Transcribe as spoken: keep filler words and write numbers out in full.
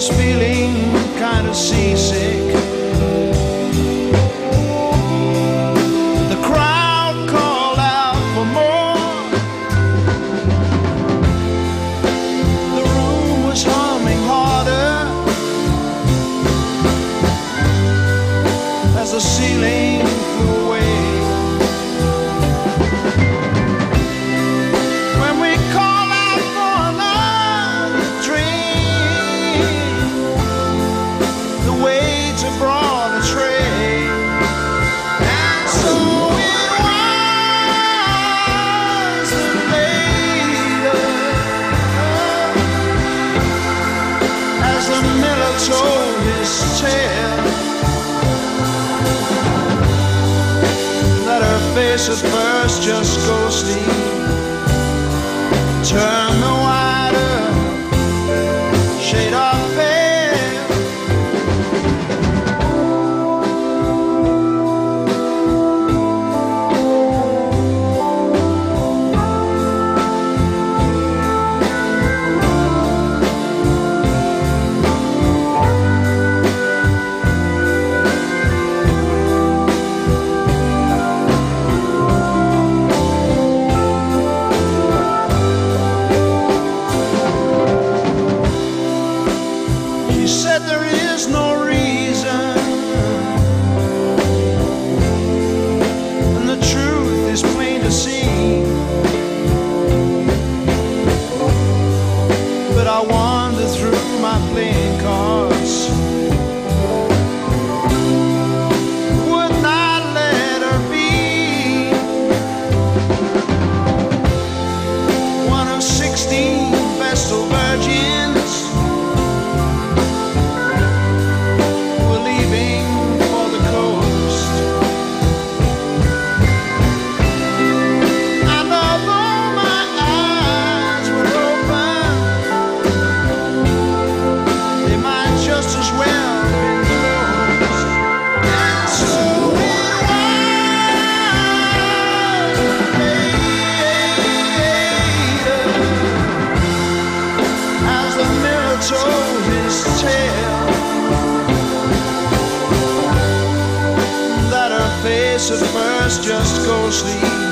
was feeling kind of seasick. The crowd called out for more. The room was humming harder as the ceiling flew away. Told his tale that her face at first just ghostly turned the wider shade of pale. There is no reason, and the truth is plain to see. But I wander through my playing cards, would not let her be one of sixteen Vestal virgins. Told his tale that her face at first just ghostly